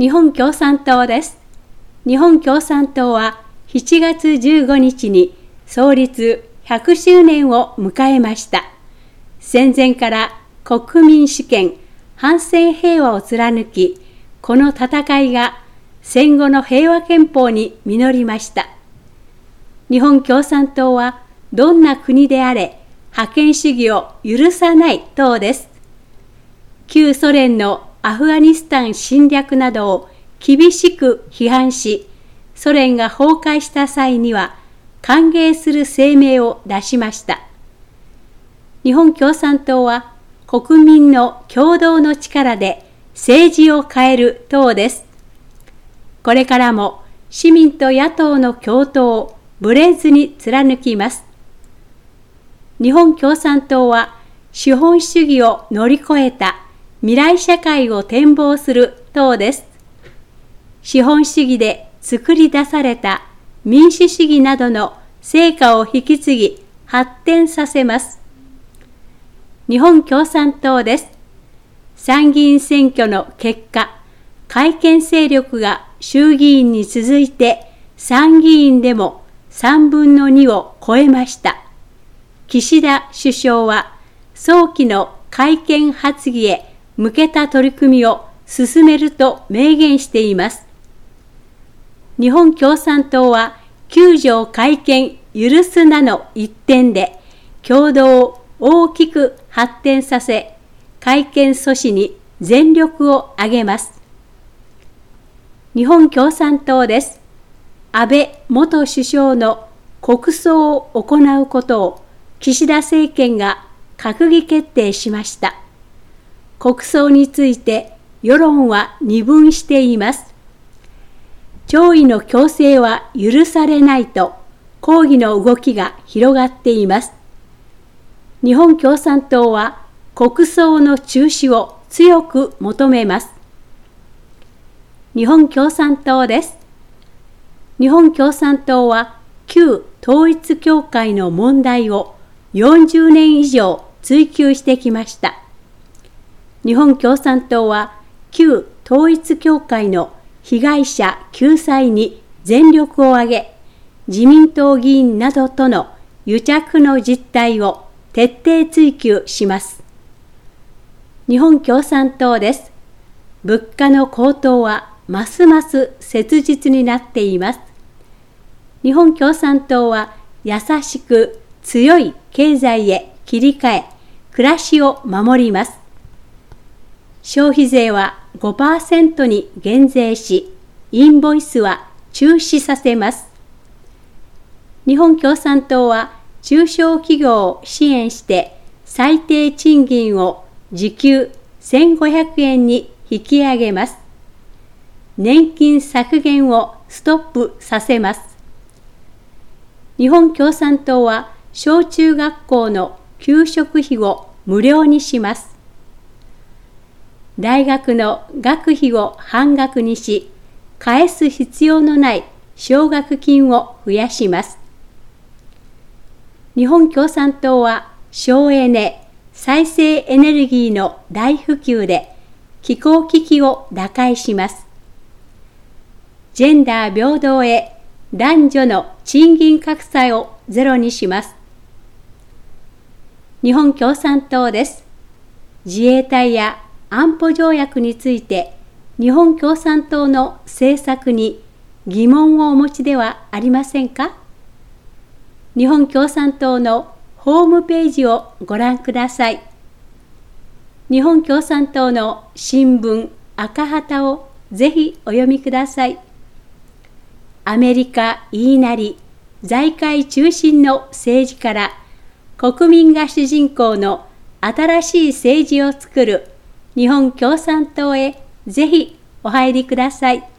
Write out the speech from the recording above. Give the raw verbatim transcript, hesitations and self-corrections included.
日本共産党です。日本共産党はしちがつじゅうごにちに創立ひゃくしゅうねんを迎えました。戦前から国民主権、反戦平和を貫き、この戦いが戦後の平和憲法に実りました。日本共産党はどんな国であれ覇権主義を許さない党です。旧ソ連のアフガニスタン侵略などを厳しく批判し、ソ連が崩壊した際には歓迎する声明を出しました。日本共産党は国民の共同の力で政治を変える党です。これからも市民と野党の共闘をぶれずに貫きます。日本共産党は資本主義を乗り越えた未来社会を展望する党です。資本主義で作り出された民主主義などの成果を引き継ぎ発展させます。日本共産党です。参議院選挙の結果、改憲勢力が衆議院に続いて参議院でもさんぶんのにを超えました。岸田首相は早期の改憲発議へ向けた取り組みを進めると明言しています。日本共産党はきゅうじょう改憲許すなの一点で共同を大きく発展させ、改憲阻止に全力を挙げます。日本共産党です。安倍元首相の国葬を行うことを岸田政権が閣議決定しました。国葬について世論は二分しています。弔意の強制は許されないと抗議の動きが広がっています。日本共産党は国葬の中止を強く求めます。日本共産党です。日本共産党は旧統一教会の問題をよんじゅうねん以上追及してきました。日本共産党は旧統一教会の被害者救済に全力を挙げ、自民党議員などとの癒着の実態を徹底追及します。日本共産党です。物価の高騰はますます切実になっています。日本共産党は優しく強い経済へ切り替え、暮らしを守ります。消費税は ごパーセント に減税し、インボイスは中止させます。日本共産党は中小企業を支援して最低賃金を時給せんごひゃくえんに引き上げます。年金削減をストップさせます。日本共産党は小中学校の給食費を無料にします。大学の学費を半額にし、返す必要のない奨学金を増やします。日本共産党は省エネ、再生エネルギーの大普及で気候危機を打開します。ジェンダー平等へ男女の賃金格差をゼロにします。日本共産党です。自衛隊や安保条約について日本共産党の政策に疑問をお持ちではありませんか？日本共産党のホームページをご覧ください。日本共産党の新聞赤旗をぜひお読みください。アメリカ言いなり財界中心の政治から国民が主人公の新しい政治を作る日本共産党へぜひお入りください。